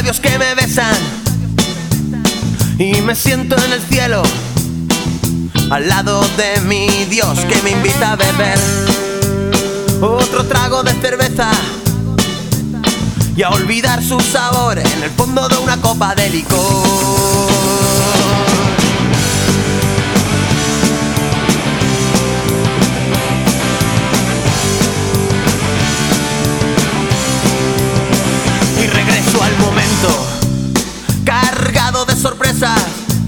labios que me besan y me siento en el cielo, al lado de mi Dios que me invita a beber otro trago de cerveza y a olvidar su sabor en el fondo de una copa de licor. Y regreso al momento cargado de sorpresas,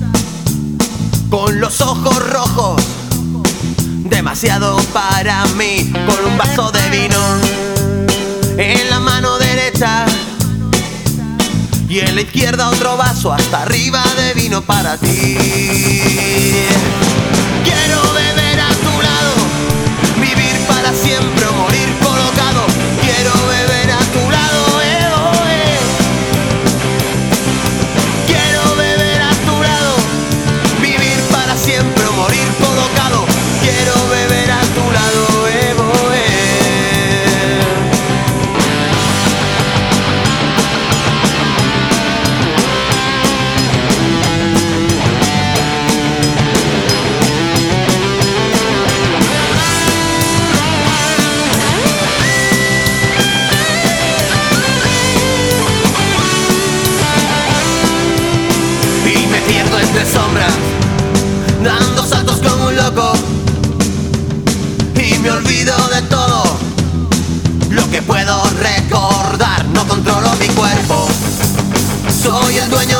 con los ojos rojos, demasiado para mí, con un vaso de vino en la mano derecha y en la izquierda otro vaso hasta arriba de vino para ti. Quiero beber a tu lado, vivir para siempre o morir colocado. Quiero beber a tu lado, quiero beber a tu lado, vivir para siempre o morir colocado. Quiero beber a tu lado, entre sombras, dando saltos como un loco, y me olvido de todo lo que puedo recordar. No controlo mi cuerpo, soy el dueño